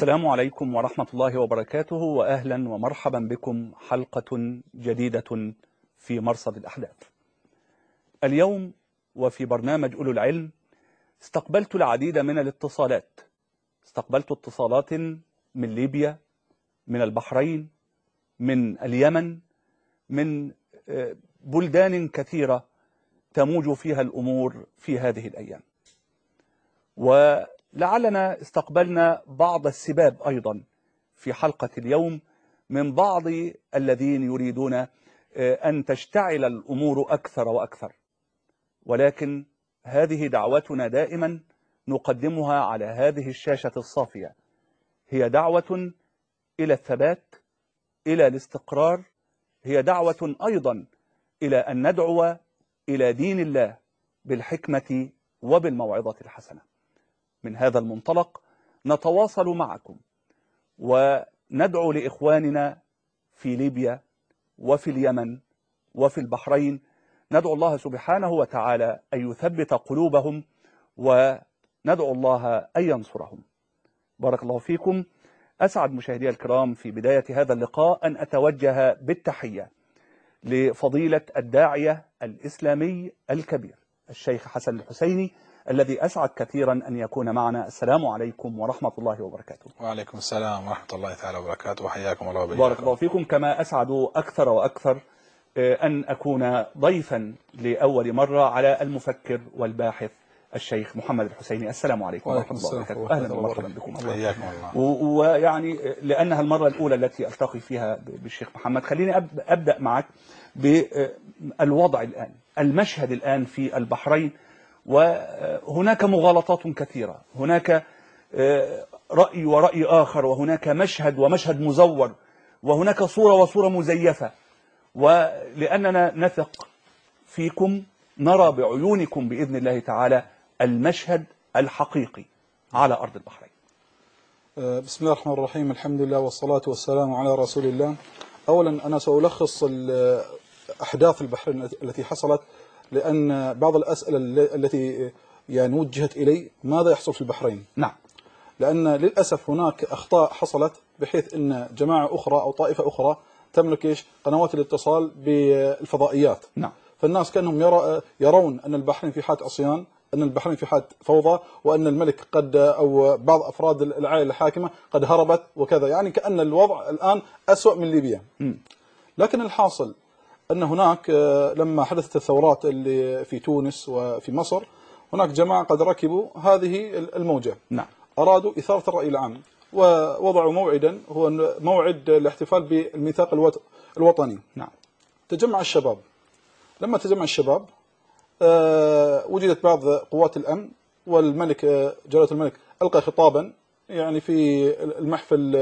السلام عليكم ورحمة الله وبركاته، وأهلا ومرحبا بكم حلقة جديدة في مرصد الأحداث. اليوم وفي برنامج أولو العلم استقبلت العديد من الاتصالات. استقبلت اتصالات من ليبيا، من البحرين، من اليمن، من بلدان كثيرة تموج فيها الأمور في هذه الأيام. ولعلنا استقبلنا بعض السباب أيضا في حلقة اليوم من بعض الذين يريدون أن تشتعل الأمور أكثر وأكثر، ولكن هذه دعوتنا دائما نقدمها على هذه الشاشة الصافية، هي دعوة إلى الثبات، إلى الاستقرار، هي دعوة أيضا إلى أن ندعو إلى دين الله بالحكمة وبالموعظة الحسنة. من هذا المنطلق نتواصل معكم وندعو لإخواننا في ليبيا وفي اليمن وفي البحرين، ندعو الله سبحانه وتعالى أن يثبت قلوبهم وندعو الله أن ينصرهم. بارك الله فيكم. أسعد مشاهدي الكرام في بداية هذا اللقاء أن أتوجه بالتحية لفضيلة الداعية الإسلامي الكبير الشيخ حسن الحسيني، الذي أسعد كثيرا أن يكون معنا. السلام عليكم ورحمة الله وبركاته. وعليكم السلام ورحمة الله تعالى وبركاته، وحياكم الله وبياكم. بارك الله فيكم. كما أسعد أكثر وأكثر أن أكون ضيفا لأول مرة على المفكر والباحث الشيخ محمد الحسيني. السلام عليكم ورحمة الله وبركاته. أهلا ومرحبا بكم. حياكم الله. ويعني لأنها المرة الأولى التي ألتقي فيها بالشيخ محمد، خليني أبدأ معك بالوضع الآن، المشهد الآن في البحرين. وهناك مغالطات كثيرة، هناك رأي ورأي آخر، وهناك مشهد ومشهد مزور، وهناك صورة وصورة مزيفة. ولأننا نثق فيكم نرى بعيونكم بإذن الله تعالى المشهد الحقيقي على أرض البحرين. بسم الله الرحمن الرحيم، الحمد لله والصلاة والسلام على رسول الله. أولا أنا سألخص أحداث البحرين التي حصلت، لأن بعض الأسئلة التي يعني وجهت إلي ماذا يحصل في البحرين. نعم. لأن للأسف هناك أخطاء حصلت، بحيث أن جماعة أخرى أو طائفة أخرى تملك قنوات الاتصال بالفضائيات. نعم. فالناس كانهم يرون أن البحرين في حالة عصيان، أن البحرين في حالة فوضى، وأن الملك قد أو بعض أفراد العائلة الحاكمة قد هربت وكذا، يعني كأن الوضع الآن أسوأ من ليبيا. لكن الحاصل أن هناك لما حدثت الثورات اللي في تونس وفي مصر، هناك جماعة قد ركبوا هذه الموجة. نعم. أرادوا إثارة الرأي العام، ووضعوا موعدا هو موعد الاحتفال بالميثاق الوطني. نعم. تجمع الشباب. لما تجمع الشباب وجدت بعض قوات الأمن، والملك جلالة الملك ألقى خطابا يعني في المحفل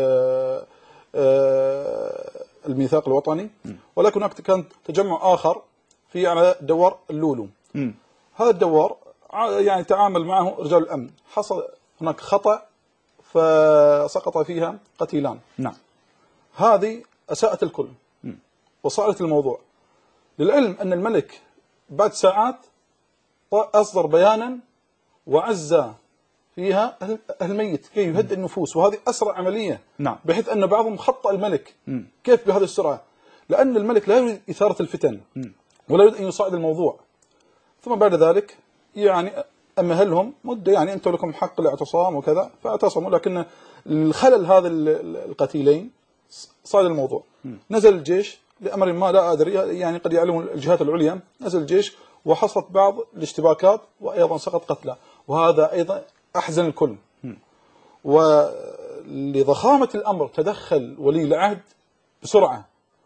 الميثاق الوطني، ولكن هناك كان تجمع آخر في على دوار اللولو. هذا الدوار يعني تعامل معه رجال الأمن، حصل هناك خطأ فسقط فيها قتيلان. نعم. هذه أساءت الكل وصارت الموضوع. للعلم أن الملك بعد ساعات أصدر بيانا وعزى فيها الميت كي يهدئ النفوس، وهذه أسرع عملية. نعم. بحيث أن بعضهم خطأ الملك. كيف بهذه السرعة؟ لأن الملك لا يريد إثارة الفتن ولا يريد أن يصعد الموضوع. ثم بعد ذلك يعني أمهلهم مدة، يعني أنتم لكم حق الاعتصام وكذا، فاعتصموا. لكن الخلل هذا القتيلين صعد الموضوع. نزل الجيش لأمر ما لا أدري، يعني قد يعلم الجهات العليا. نزل الجيش وحصلت بعض الاشتباكات، وأيضا سقط قتلى، وهذا أيضا أحزن الكل. ولضخامة الأمر تدخل ولي العهد بسرعة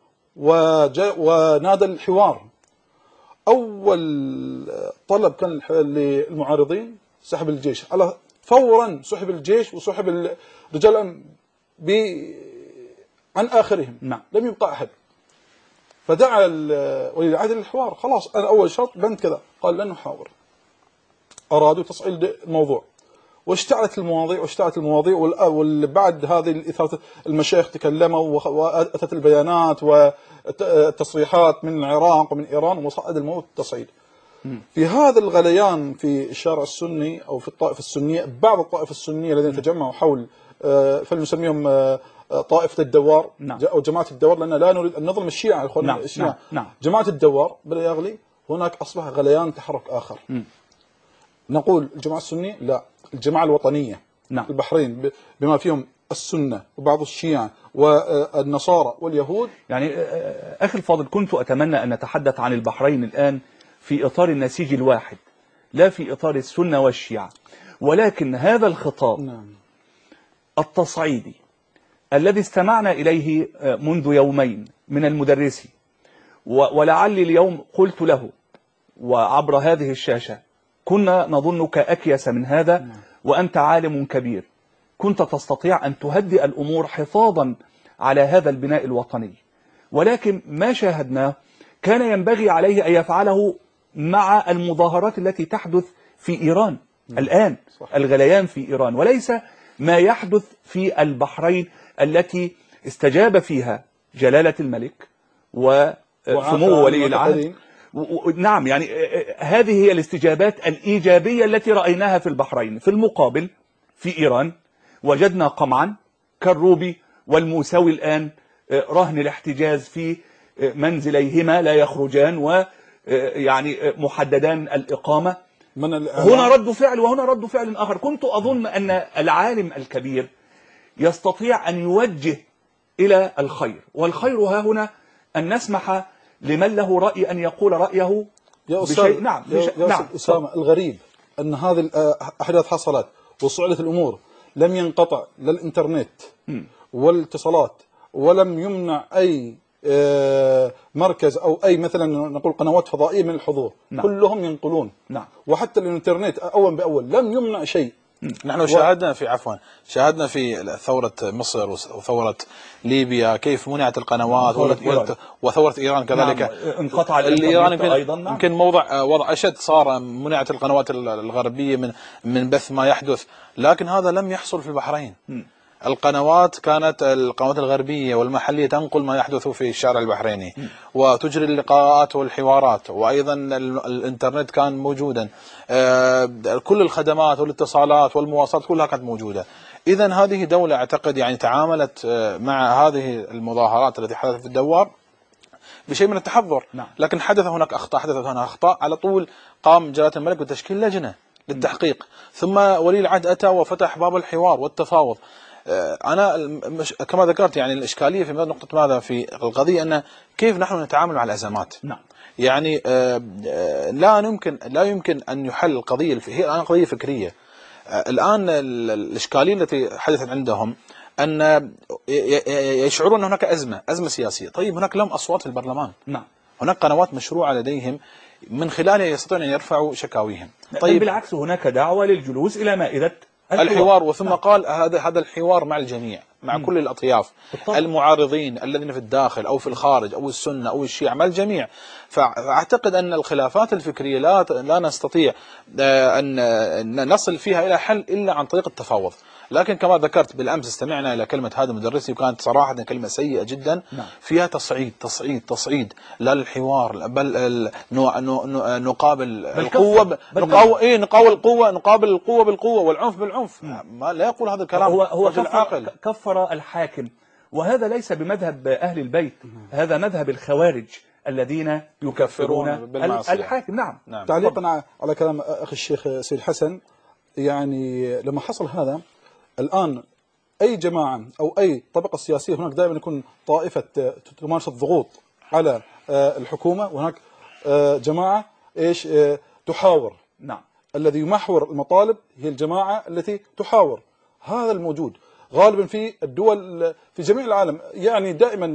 ونادى الحوار. أول طلب كان للمعارضين سحب الجيش، على فورا سحب الجيش وسحب رجال الأمن عن آخرهم. نعم. لم يبقى أحد. فدعا ولي العهد للحوار. خلاص أنا أول شرط بند كذا، قال لن نحاور. أرادوا تصعيد الموضوع، واشتعلت المواضيع وبعد هذه الإثارة المشايخ تكلموا وأتت البيانات والتصريحات من العراق ومن إيران، وصعد الموضوع التصعيد. في هذا الغليان في الشارع السني أو في الطائفة السنية، بعض الطائفة السنية الذين تجمعوا حول فلنسميهم طائفة الدوار نعم. أو جماعة الدوار، لأن لا نريد أن نظلم الشيعة إخواننا نعم. الشيعة. نعم. نعم. جماعة الدوار بدأ يغلي، هناك أصبح غليان تحرك آخر. نقول الجماعة السنية لا، الجماعة الوطنية. نعم. البحرين بما فيهم السنة وبعض الشيعة والنصارى واليهود. يعني أخي الفاضل، كنت أتمنى أن نتحدث عن البحرين الآن في إطار النسيج الواحد، لا في إطار السنة والشيعة، ولكن هذا الخطاب نعم. التصعيدي الذي استمعنا إليه منذ يومين من المدرس، ولعلي اليوم قلت له وعبر هذه الشاشة: كنا نظنك أكيس من هذا وأنت عالم كبير، كنت تستطيع أن تهدئ الأمور حفاظا على هذا البناء الوطني، ولكن ما شاهدناه كان ينبغي عليه أن يفعله مع المظاهرات التي تحدث في إيران الآن. صح. الغليان في إيران، وليس ما يحدث في البحرين التي استجاب فيها جلالة الملك وسمو ولي العهد. نعم، يعني هذه هي الاستجابات الإيجابية التي رأيناها في البحرين. في المقابل في إيران وجدنا قمعا كالروبي والموسوي الآن رهن الاحتجاز في منزليهما لا يخرجان، ويعني محددان الإقامة. هنا رد فعل وهنا رد فعل آخر. كنت أظن أن العالم الكبير يستطيع أن يوجه إلى الخير، والخير ها هنا أن نسمح لمن له رأي أن يقول رأيه بشيء. نعم نعم. أسامة، الغريب أن هذه الأحداث حصلت وصعدت الأمور، لم ينقطع لا الإنترنت والاتصالات، ولم يمنع أي مركز أو أي مثلا نقول قنوات فضائية من الحضور. نعم. كلهم ينقلون. نعم. وحتى الإنترنت أول بأول لم يمنع شيء. نحن شاهدنا في ثورة مصر وثورة ليبيا كيف منعت القنوات، وثورة إيران كذلك. نعم. انقطع الإيران أيضا. نعم. يمكن وضع أشد، صار منعت القنوات الغربية من بث ما يحدث، لكن هذا لم يحصل في البحرين. كانت القنوات الغربية والمحلية تنقل ما يحدث في الشارع البحريني وتجري اللقاءات والحوارات، وأيضا الإنترنت كان موجودا، كل الخدمات والاتصالات والمواصلات كلها كانت موجودة. إذن هذه دولة أعتقد يعني تعاملت مع هذه المظاهرات التي حدثت في الدوار بشيء من التحضر. نعم. لكن حدثت هناك أخطاء على طول. قام جلالة الملك بتشكيل لجنة للتحقيق، ثم ولي العهد أتى وفتح باب الحوار والتفاوض. أنا كما ذكرت يعني الإشكالية في نقطة ماذا في القضية، أن كيف نحن نتعامل مع الأزمات. نعم. يعني لا يمكن أن يحل القضية، هي الآن قضية فكرية. الآن الإشكالية التي حدثت عندهم أن يشعرون أن هناك أزمة سياسية. طيب هناك لهم أصوات في البرلمان. نعم. هناك قنوات مشروعة لديهم من خلالها يستطيعون أن يرفعوا شكاويهم. طيب بالعكس، هناك دعوة للجلوس إلى مائدة الحوار. وثم قال هذا الحوار مع الجميع، مع كل الأطياف، المعارضين الذين في الداخل أو في الخارج أو السنة أو الشيعة، مع الجميع. فأعتقد أن الخلافات الفكرية لا نستطيع أن نصل فيها إلى حل إلا عن طريق التفاوض. لكن كما ذكرت بالأمس استمعنا إلى كلمة هذا المدرسي، وكانت صراحة كلمة سيئة جدا. فيها تصعيد لا للحوار، بل نقابل القوة نقابل القوة بالقوة والعنف بالعنف. ما لا يقول هذا الكلام. هو كفر الحاكم، وهذا ليس بمذهب أهل البيت، هذا مذهب الخوارج الذين يكفرون الحاكم. نعم. تعليقا على كلام أخي الشيخ سيد حسن، يعني لما حصل هذا الآن أي جماعة أو أي طبقة سياسية، هناك دائما يكون طائفة تمارس الضغوط على الحكومة، وهناك جماعة تحاور. نعم. الذي يمحور المطالب هي الجماعة التي تحاور. هذا الموجود غالبا في الدول في جميع العالم، يعني دائما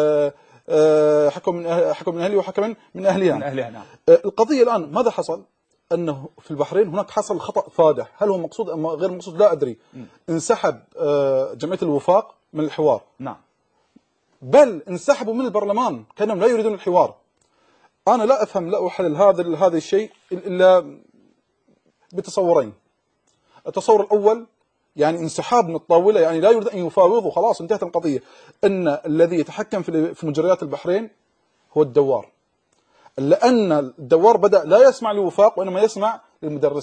حكم من أهلي وحكم من أهلها. نعم. القضية الآن ماذا حصل؟ أنه في البحرين هناك حصل خطأ فادح، هل هو مقصود أم غير مقصود لا أدري. انسحب جمعية الوفاق من الحوار. نعم. بل انسحبوا من البرلمان كأنهم لا يريدون الحوار. أنا لا أفهم، لا أحلل هذا الشيء إلا بتصورين. التصور الأول يعني انسحاب من الطاولة، يعني لا يريد أن يفاوضوا، خلاص انتهت القضية. أن الذي يتحكم في مجريات البحرين هو الدوار، لأن الدوار بدأ لا يسمع للوفاق وإنما يسمع للمدرسي.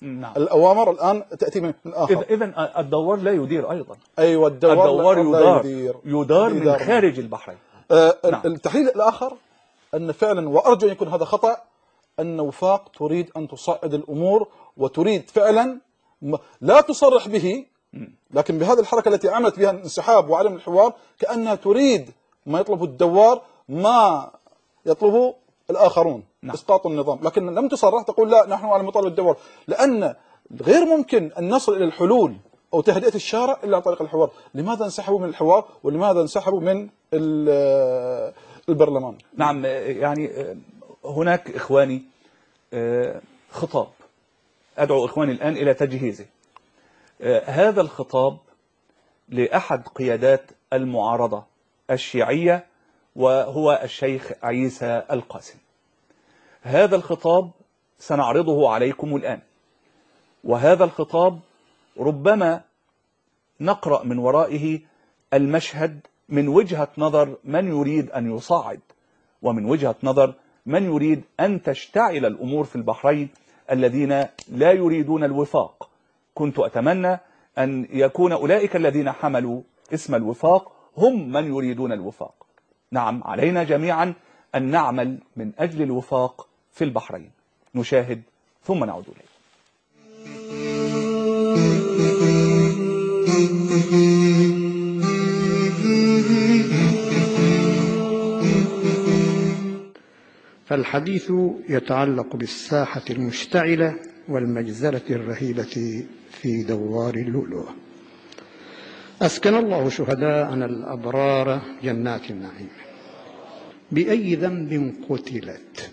نعم. الأوامر الآن تأتي من آخر. إذن الدوار لا يدير أيضا. أيوة، الدوار يدار من خارج البحرين. نعم. التحليل الآخر أن فعلا، وأرجو أن يكون هذا خطأ، أن وفاق تريد أن تصعد الأمور وتريد فعلا لا تصرح به، لكن بهذه الحركة التي عملت بها الانسحاب وعدم الحوار كأنها تريد ما يطلبه الدوار ما يطلبه الآخرون. نعم. إسقاط النظام، لكن لم تصرح، تقول لا نحن على مطالب الدوار، لأن غير ممكن أن نصل إلى الحلول أو تهدئة الشارع إلا عن طريق الحوار. لماذا انسحبوا من الحوار ولماذا انسحبوا من البرلمان؟ نعم، يعني هناك إخواني خطاب أدعو إخواني الآن إلى تجهيزه. هذا الخطاب لأحد قيادات المعارضة الشيعية وهو الشيخ عيسى القاسم. هذا الخطاب سنعرضه عليكم الآن، وهذا الخطاب ربما نقرأ من ورائه المشهد من وجهة نظر من يريد أن يصعد، ومن وجهة نظر من يريد أن تشتعل الأمور في البحرين، الذين لا يريدون الوفاق. كنت أتمنى أن يكون أولئك الذين حملوا اسم الوفاق هم من يريدون الوفاق. نعم، علينا جميعا أن نعمل من أجل الوفاق في البحرين. نشاهد ثم نعود إليه. فالحديث يتعلق بالساحة المشتعلة والمجزرة الرهيبة في دوار اللؤلؤ. أسكن الله شهداءنا الأبرار جنات النعيم. بأي ذنب قتلت؟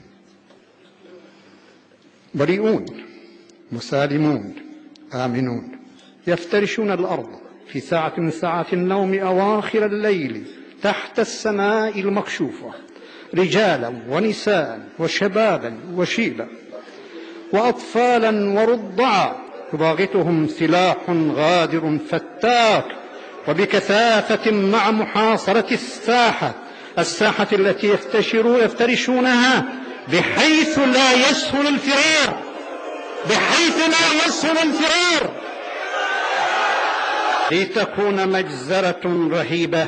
بريئون مسالمون آمنون، يفترشون الأرض في ساعة من ساعات النوم أواخر الليل تحت السماء المكشوفة، رجالا ونساء وشبابا وشيبا وأطفالا ورضعا، يضاغطهم سلاح غادر فتاك وبكثافة مع محاصرة الساحة التي يفترشونها بحيث لا يسهل الفرار، لتكون مجزرة رهيبة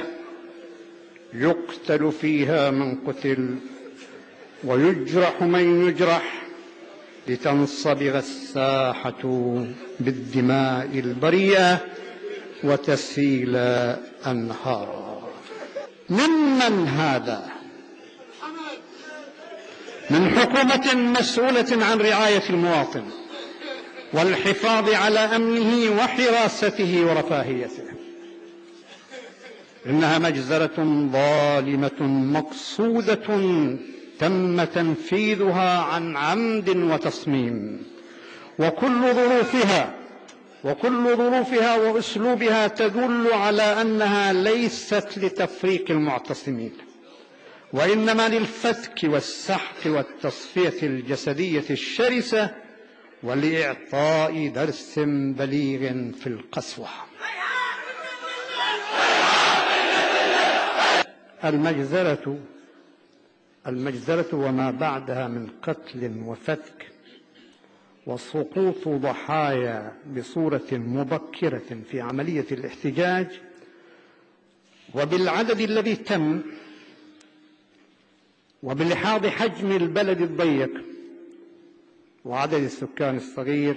يقتل فيها من قتل ويجرح من يجرح، لتنصبغ الساحة بالدماء البريئة وتسيل أنهارا. ممن هذا؟ من حكومة مسؤولة عن رعاية المواطن والحفاظ على أمنه وحراسته ورفاهيته. إنها مجزرة ظالمة مقصودة تم تنفيذها عن عمد وتصميم، وكل ظروفها وأسلوبها تدل على أنها ليست لتفريق المعتصمين، وإنما للفتك والسحق والتصفية الجسدية الشرسة ولإعطاء درس بليغ في القسوة. المجزرة وما بعدها من قتل وفتك وسقوط ضحايا بصورة مبكرة في عملية الاحتجاج، وبالعدد الذي تم وبلحاظ حجم البلد الضيق وعدد السكان الصغير،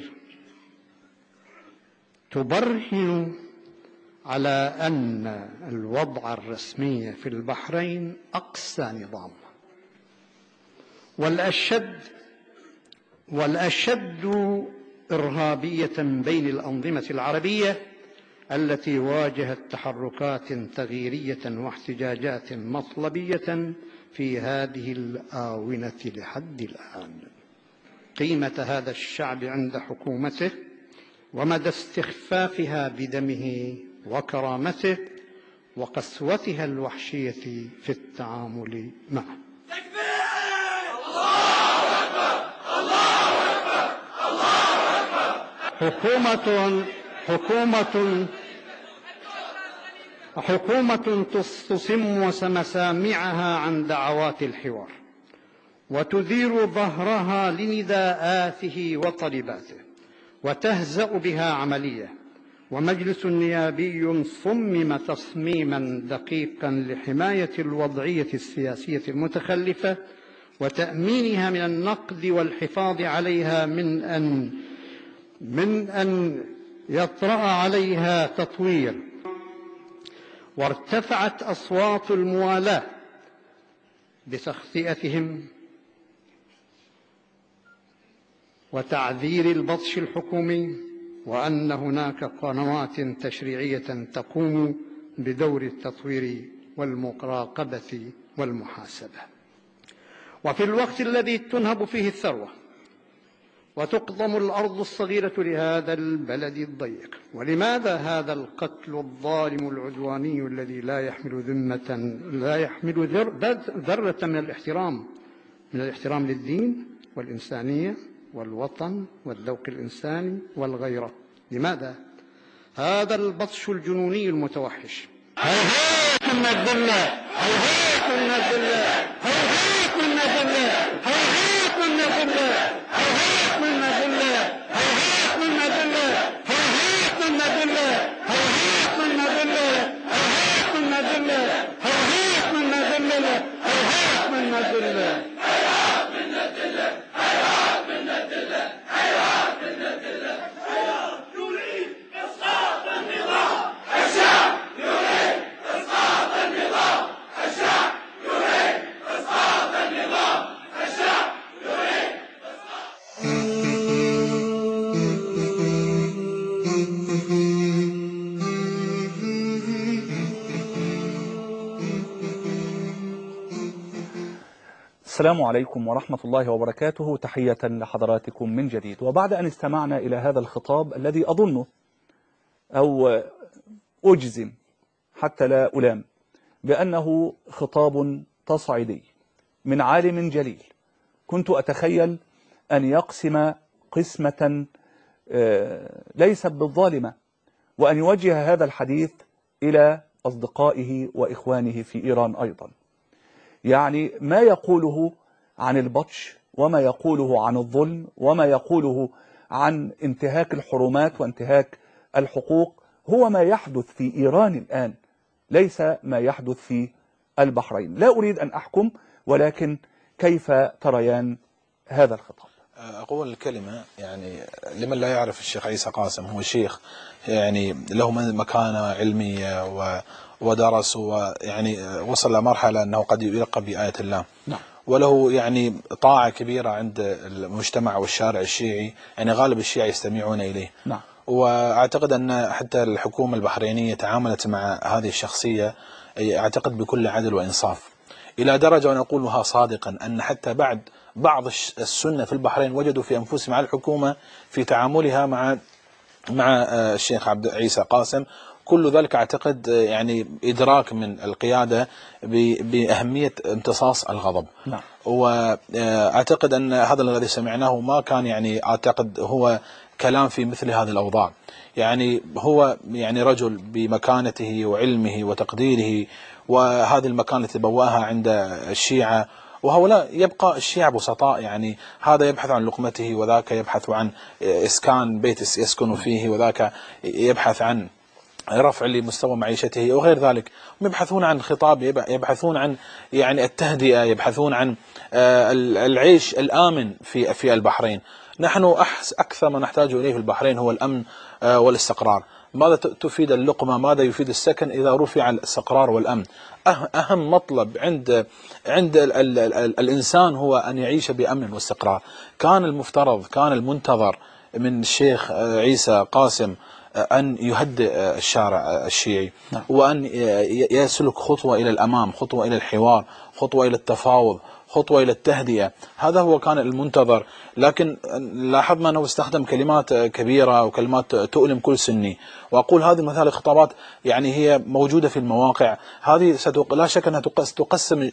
تبرهن على أن الوضع الرسمي في البحرين أقسى نظام، والأشد إرهابية بين الأنظمة العربية التي واجهت تحركات تغييرية واحتجاجات مطلبية في هذه الآونة لحد الآن. قيمة هذا الشعب عند حكومته ومدى استخفافها بدمه وكرامته وقسوتها الوحشية في التعامل معه. حكومة تصم مسامعها عن دعوات الحوار وتدير ظهرها لنداءاته وطلباته، وتهزأ بها عملية، ومجلس نيابي صمم تصميما دقيقا لحماية الوضعية السياسية المتخلفة وتأمينها من النقد والحفاظ عليها من أن يطرأ عليها تطوير. وارتفعت أصوات الموالاة بتخطئتهم وتعذير البطش الحكومي، وأن هناك قنوات تشريعية تقوم بدور التطوير والمراقبة والمحاسبة. وفي الوقت الذي تنهب فيه الثروة وتقضم الأرض الصغيرة لهذا البلد الضيق، ولماذا هذا القتل الظالم العدواني الذي لا يحمل ذرة من الاحترام للدين والإنسانية والوطن والذوق الإنساني والغيرة؟ لماذا هذا البطش الجنوني المتوحش؟ هيهات من الذلة، هيهات من الذلة، هيهات من الذلة، هيهات من الذلة، هيهات من الذلة، هيهات من الذلة، هيهات من الذلة، هيهات من الذلة، هيهات من الذلة، هيهات من الذلة، هيهات من الذلة. السلام عليكم ورحمة الله وبركاته. تحية لحضراتكم من جديد. وبعد أن استمعنا إلى هذا الخطاب الذي أظنه أو أجزم حتى لا ألام بأنه خطاب تصعيدي من عالم جليل، كنت أتخيل أن يقسم قسمة ليست بالظالمة، وأن يوجه هذا الحديث إلى أصدقائه وإخوانه في إيران أيضا. يعني ما يقوله عن البطش وما يقوله عن الظلم وما يقوله عن انتهاك الحرمات وانتهاك الحقوق هو ما يحدث في إيران الآن، ليس ما يحدث في البحرين. لا أريد أن أحكم، ولكن كيف تريان هذا الخطاب؟ أقول الكلمة يعني لمن لا يعرف الشيخ عيسى قاسم، هو شيخ يعني له مكانة علمية ودرس، ويعني وصل لمرحلة أنه قد يلقب بآية الله. نعم. وله يعني طاعة كبيرة عند المجتمع والشارع الشيعي، يعني غالب الشيعة يستمعون إليه. نعم. وأعتقد أن حتى الحكومة البحرينية تعاملت مع هذه الشخصية أعتقد بكل عدل وإنصاف، إلى درجة وأنا أقولها صادقا أن حتى بعض السنة في البحرين وجدوا في أنفسهم على الحكومة في تعاملها مع الشيخ عيسى قاسم. كل ذلك أعتقد يعني إدراك من القيادة بأهمية امتصاص الغضب. نعم. وأعتقد أن هذا الذي سمعناه ما كان يعني أعتقد هو كلام في مثل هذه الأوضاع. يعني هو يعني رجل بمكانته وعلمه وتقديره، وهذه المكانة التي بواها عند الشيعة، وهؤلاء يبقى الشيعة بسطاء، يعني هذا يبحث عن لقمته وذاك يبحث عن إسكان بيت يسكن فيه، وذاك يبحث عن رفع لمستوى معيشته وغير ذلك. يبحثون عن خطاب، يبحثون عن يعني التهدئة، يبحثون عن العيش الآمن في البحرين. نحن أكثر ما نحتاج إليه في البحرين هو الأمن والاستقرار. ماذا تفيد اللقمة، ماذا يفيد السكن إذا رفع الاستقرار والأمن؟ أهم مطلب عند الإنسان هو أن يعيش بأمن واستقرار. كان المفترض، كان المنتظر من الشيخ عيسى قاسم أن يهدئ الشارع الشيعي، وأن يسلك خطوة إلى الأمام، خطوة إلى الحوار، خطوة إلى التفاوض، خطوة إلى التهدئة. هذا هو كان المنتظر. لكن لاحظنا أنه استخدم كلمات كبيرة وكلمات تؤلم كل سني. وأقول هذه مثال خطابات يعني هي موجودة في المواقع هذه، لا شك أنها تقسم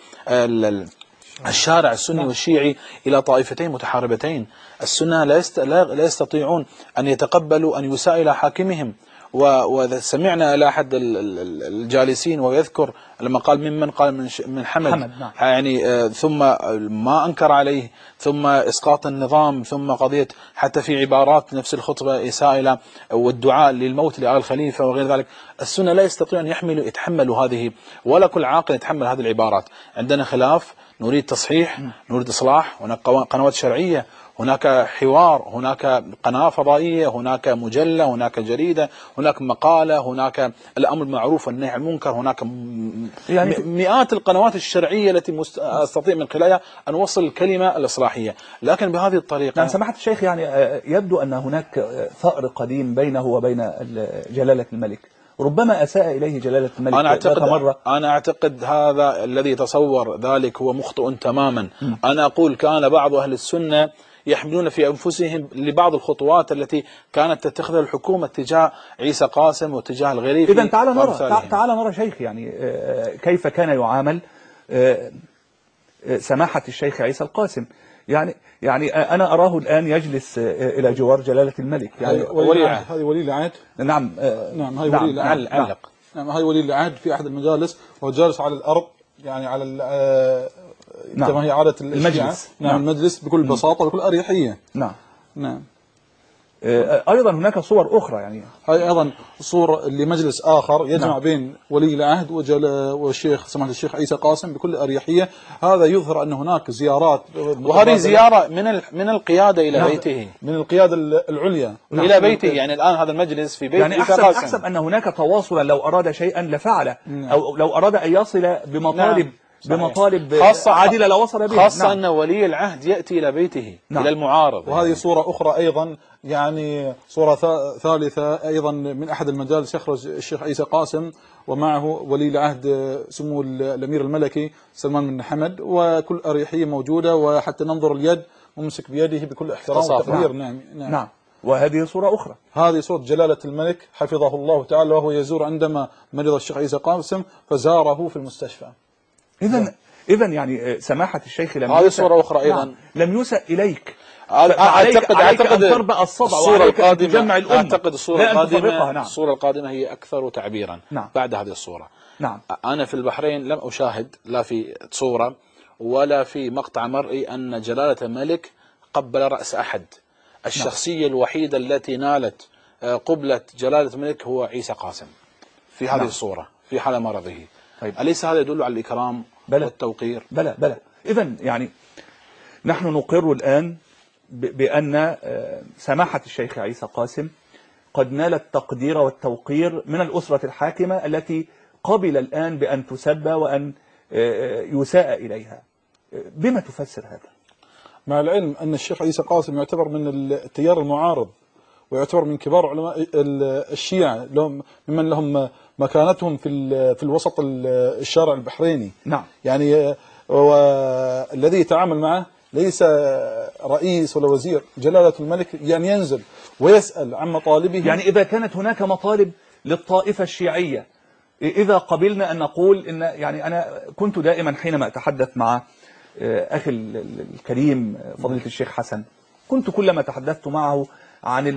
الشارع السني والشيعي إلى طائفتين متحاربتين. السنة لا يستطيعون أن يتقبلوا أن يساء إلى حاكمهم، وسمعنا إلى أحد الجالسين ويذكر لما قال ممن قال من حمد نعم. يعني ثم ما أنكر عليه، ثم إسقاط النظام، ثم قضية حتى في عبارات نفس الخطبة إساءة والدعاء للموت لآل الخليفة وغير ذلك. السنة لا يستطيع أن يتحملوا هذه، ولا كل عاقل يتحمل هذه العبارات. عندنا خلاف، نريد تصحيح، نريد إصلاح، هناك قنوات شرعية، هناك حوار، هناك قناة فضائية، هناك مجلة، هناك جريدة، هناك مقالة، هناك الأمر بالمعروف والنهي عن المنكر، هناك يعني مئات القنوات الشرعية التي أستطيع من خلالها أن أوصل الكلمة الإصلاحية، لكن بهذه الطريقة. نعم سماحة الشيخ، يعني يبدو أن هناك ثأر قديم بينه وبين جلالة الملك، ربما أساء إليه جلالة الملك. أنا أعتقد هذا الذي يتصور ذلك هو مخطئ تماما. أنا أقول كان بعض أهل السنة يحملون في أنفسهم لبعض الخطوات التي كانت تتخذها الحكومة تجاه عيسى قاسم وتجاه الغريفي. إذن تعال نرى شيخ يعني كيف كان يعامل سماحة الشيخ عيسى القاسم. يعني أنا أراه الآن يجلس إلى جوار جلالة الملك، يعني هذه ولي العهد. نعم نعم هاي ولي العهد. نعم هاي ولي العهد في أحد المجالس وهو جالس على الأرض، يعني على كما هي عادة المجلس. نعم المجلس بكل بساطة وبكل أريحية. نعم. أيضا هناك صور أخرى، يعني هاي أيضا صور لمجلس آخر يجمع بين ولي العهد والشيخ سماحة الشيخ عيسى قاسم بكل أريحية. هذا يظهر أن هناك زيارات، وهذه زيارة من القيادة إلى بيته، من القيادة العليا إلى بيته. يعني الآن هذا المجلس في بيت يعني أحسب أن هناك تواصلا، لو أراد شيئا لفعله، أو لو أراد أن يصل بمطالب عادلة لوصل بها، خاصة أن ولي العهد يأتي إلى بيته إلى المعارض. وهذه صورة أخرى أيضا، يعني صورة ثالثة أيضا من أحد المجالس يخرج الشيخ عيسى قاسم ومعه ولي العهد سمو الأمير الملكي سلمان بن حمد، وكل أريحية موجودة، وحتى ننظر اليد ممسك بيده بكل احترام وتقدير. نعم. وهذه صورة أخرى، هذه صورة جلالة الملك حفظه الله تعالى وهو يزور عندما مرض الشيخ عيسى قاسم فزاره في المستشفى. إذن يعني سماحة الشيخ هذه صورة أخرى أيضا لم يسأ إليك. أعتقد أن تربأ الصدع وعليك أن تجمع الأمة. أعتقد الصورة القادمة هي أكثر تعبيرا بعد هذه الصورة. أنا في البحرين لم أشاهد لا في صورة ولا في مقطع مرئي أن جلالة الملك قبل رأس أحد. الشخصية الوحيدة التي نالت قبلة جلالة الملك هو عيسى قاسم في هذه الصورة في حال مرضه. أليس هذا يدل على الإكرام والتوقير؟ بلى. إذن يعني نحن نقر الآن بأن سماحة الشيخ عيسى قاسم قد نال التقدير والتوقير من الأسرة الحاكمة التي قبل الآن بأن تسب وأن يساء إليها. بما تفسر هذا؟ مع العلم أن الشيخ عيسى قاسم يعتبر من التيار المعارض، ويعتبر من كبار علماء الشيعة ممن لهم مكانتهم في الوسط الشارع البحريني. يعني والذي يتعامل معه ليس رئيس ولا وزير، جلالة الملك يعني ينزل ويسأل عن مطالبه. يعني إذا كانت هناك مطالب للطائفة الشيعية، إذا قبلنا أن نقول إن، يعني أنا كنت دائما حينما أتحدث مع أخي الكريم فضيلة الشيخ حسن، كنت كلما تحدثت معه عن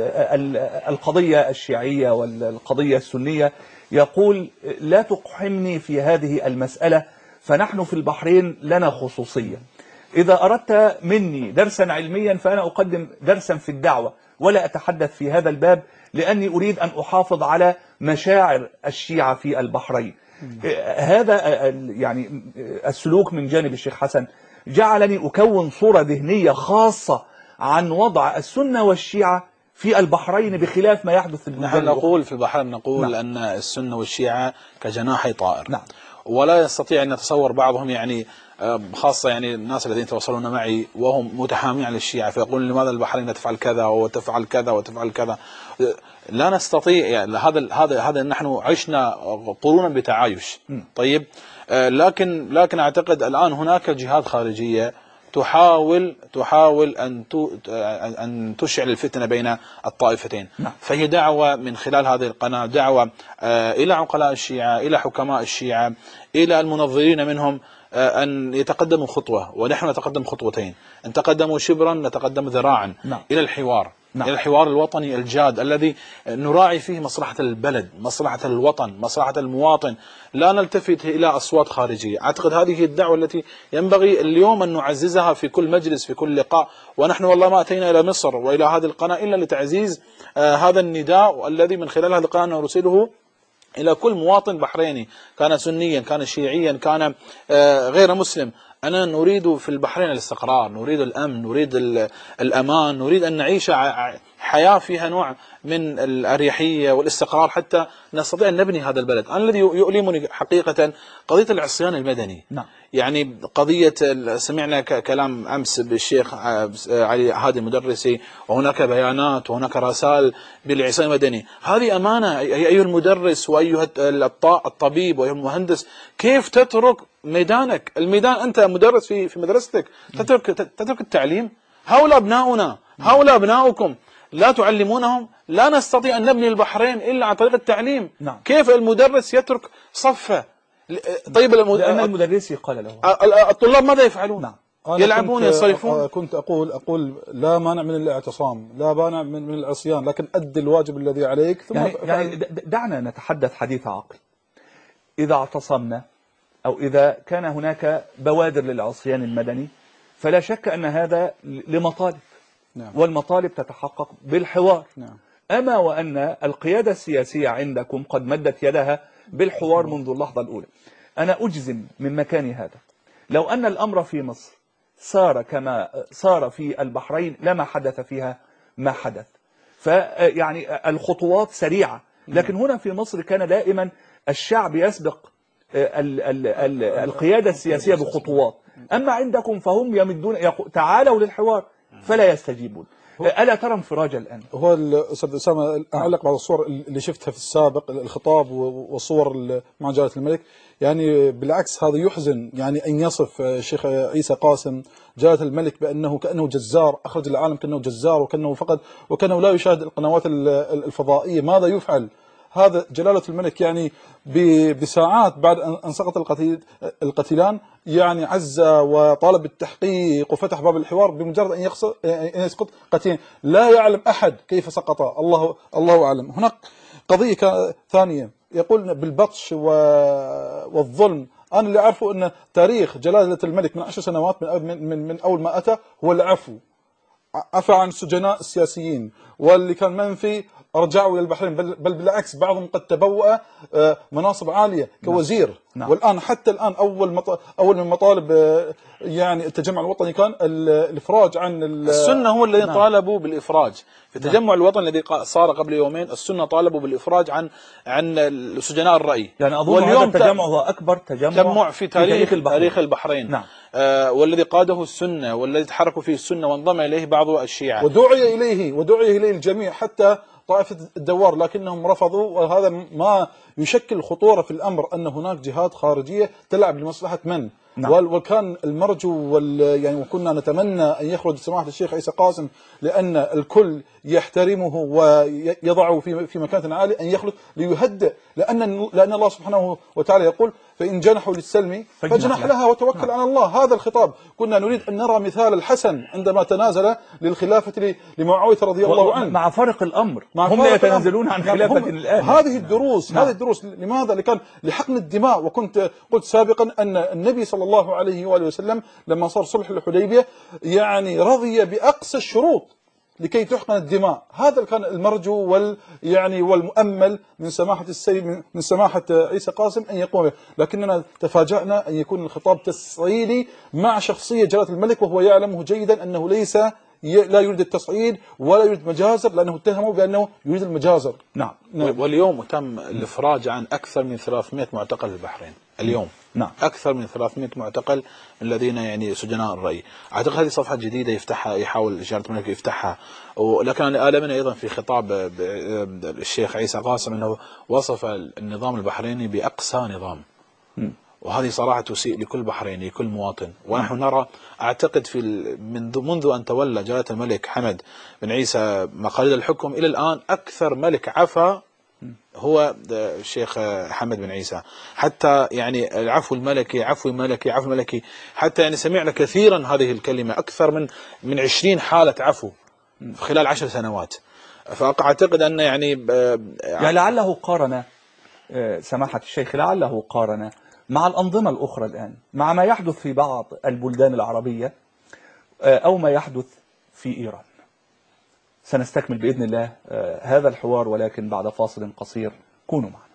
القضية الشيعية والقضية السنية يقول لا تقحمني في هذه المسألة، فنحن في البحرين لنا خصوصية. إذا أردت مني درسا علميا فأنا أقدم درسا في الدعوة ولا أتحدث في هذا الباب، لأني أريد أن أحافظ على مشاعر الشيعة في البحرين. هذا يعني السلوك من جانب الشيخ حسن جعلني أكون صورة ذهنية خاصة عن وضع السنة والشيعة في البحرين بخلاف ما يحدث في البلدان. نحن نقول في البحرين نقول أن السنة والشيعة كجناحي طائر. ولا يستطيع أن يتصور بعضهم، يعني خاصة يعني الناس الذين يتواصلون معي وهم متحامين على الشيعة فيقولون لماذا البحرين تفعل كذا وتفعل كذا وتفعل كذا. لا نستطيع، يعني هذا نحن عشنا قرونا بتعايش. طيب، لكن أعتقد الآن هناك جهات خارجية تحاول أن تشعل الفتنة بين الطائفتين. فهي دعوة من خلال هذه القناة، دعوة إلى عقلاء الشيعة، إلى حكماء الشيعة، إلى المنظرين منهم أن يتقدموا خطوة، ونحن نتقدم خطوتين. إن تقدموا شبرا نتقدم ذراعا إلى الحوار. إلى الحوار الوطني الجاد الذي نراعي فيه مصلحة البلد، مصلحة الوطن، مصلحة المواطن، لا نلتفت إلى أصوات خارجية. أعتقد هذه الدعوة التي ينبغي اليوم أن نعززها في كل مجلس، في كل لقاء. ونحن والله ما أتينا إلى مصر وإلى هذه القناة إلا لتعزيز هذا النداء الذي من خلال هذه القناة نرسله إلى كل مواطن بحريني، كان سنيا، كان شيعيا، كان غير مسلم. أنا نريد في البحرين الاستقرار، نريد الأمن، نريد الأمان، نريد أن نعيش حياة فيها نوع من الأريحية والاستقرار حتى نستطيع أن نبني هذا البلد. أنا الذي يؤلمني حقيقة قضية العصيان المدني. نعم. يعني قضية سمعنا كلام أمس بالشيخ علي هادي المدرسي، وهناك بيانات وهناك رسائل بالعصيان المدني. هذه أمانة أيها المدرس وأيها الطبيب وأيها المهندس، كيف تترك ميدانك؟ الميدان أنت مدرس في مدرستك، تترك التعليم. هؤلاء أبناؤنا، هؤلاء أبناؤكم، لا تعلمونهم. لا نستطيع أن نبني البحرين إلا عن طريق التعليم. نعم. كيف المدرس يترك صفه؟ طيب لأن المدرس قال له الطلاب ماذا يفعلون؟ نعم. يلعبون، ينصرفون. كنت أقول لا مانع من الاعتصام، لا مانع من العصيان، لكن أد الواجب الذي عليك. ثم يعني دعنا نتحدث حديث عقل. إذا اعتصمنا أو إذا كان هناك بوادر للعصيان المدني فلا شك أن هذا لمطالب. نعم. والمطالب تتحقق بالحوار. نعم. أما وأن القيادة السياسية عندكم قد مدت يدها بالحوار منذ اللحظة الأولى. أنا أجزم من مكان هذا لو أن الأمر في مصر صار كما صار في البحرين لما حدث فيها ما حدث. فيعني الخطوات سريعة، لكن هنا في مصر كان دائما الشعب يسبق القيادة السياسية بخطوات. أما عندكم فهم يمدون تعالوا للحوار فلا يستجيبون. ألا ترى انفراج الآن؟ هو الأستاذ أسامة أعلق بعض الصور اللي شفتها في السابق، الخطاب والصور مع جلالة الملك، يعني بالعكس هذا يحزن. يعني أن يصف الشيخ عيسى قاسم جلالة الملك كأنه جزار، أخرج العالم كأنه جزار، وكأنه لا يشاهد القنوات الفضائية. ماذا يفعل؟ هذا جلالة الملك يعني بساعات بعد أن سقط القتيلان يعني عز وطالب بالتحقيق وفتح باب الحوار بمجرد أن يسقط قتيل. لا يعلم أحد كيف سقط، الله أعلم. هناك قضية ثانية، يقول بالبطش والظلم. أنا اللي أعرفه أن تاريخ جلالة الملك من 10 سنوات من أول ما أتى هو العفو. عفى عن السجناء السياسيين، واللي كان منفي رجعوا إلى البحرين، بل بالعكس بعضهم قد تبوأ مناصب عالية كوزير. نعم. والآن حتى الآن أول من مطالب يعني التجمع الوطني كان الإفراج عن السنة. هو الذي طالبوا بالإفراج في التجمع الوطني الذي صار قبل يومين. السنة طالبوا بالإفراج عن سجناء الرأي. يعني أظن هذا التجمع هو أكبر تجمع في تاريخ البحرين. نعم. والذي قاده السنة، والذي تحركوا فيه السنة وانضم إليه بعض الشيعة، ودعي إليه الجميع حتى طائفة الدوار، لكنهم رفضوا. وهذا ما يشكل خطورة في الأمر، أن هناك جهات خارجية تلعب لمصلحة من. نعم. وكان المرجو يعني وكنا نتمنى أن يخرج سماحة الشيخ عيسى قاسم، لأن الكل يحترمه ويضعه في مكان عالي، أن يخرج ليهدئ، لأن الله سبحانه وتعالى يقول فإن جنحوا للسلم فاجنح لها وتوكل على الله. هذا الخطاب كنا نريد أن نرى مثال الحسن عندما تنازل للخلافة لمعاوية رضي الله عنه. مع فرق الأمر هم لا يتنازلون عن خلافة الآن. هذه الدروس لماذا؟ لكان لحقن الدماء. وكنت قلت سابقا أن النبي صلى الله عليه وآله وسلم لما صار صلح الحديبية يعني رضي بأقصى الشروط لكي تحقن الدماء. هذا كان المرجو والمؤمل من سماحة السيد من سماحة عيسى قاسم أن يقوم به. لكننا تفاجأنا أن يكون الخطاب تسعيدي مع شخصية جلالة الملك، وهو يعلمه جيدا أنه لا يريد التصعيد ولا يريد مجازر، لأنه اتهمه بأنه يريد المجازر. نعم. واليوم تم الإفراج عن أكثر من 300 معتقل في البحرين اليوم. نعم. أكثر من 300 معتقل الذين يعني سجناء الرأي. أعتقد هذه صفحة جديدة يحاول جلالة الملك يفتحها. ولكن آلمنا أيضا في خطاب الشيخ عيسى قاسم أنه وصف النظام البحريني بأقسى نظام. وهذه صراحة تسيء لكل بحريني، لكل مواطن. ونحن نرى أعتقد منذ أن تولى جلالة الملك حمد بن عيسى مقاليد الحكم إلى الآن أكثر ملك عفا هو الشيخ حمد بن عيسى. حتى يعني العفو الملكي، عفو الملكي، حتى يعني سمعنا كثيرا هذه الكلمة، أكثر من 20 حالة عفو خلال 10 سنوات. فأعتقد أن يعني لعله قارن سماحة الشيخ، لعله قارن مع الأنظمة الأخرى الآن، مع ما يحدث في بعض البلدان العربية أو ما يحدث في إيران. سنستكمل بإذن الله هذا الحوار، ولكن بعد فاصل قصير. كونوا معنا.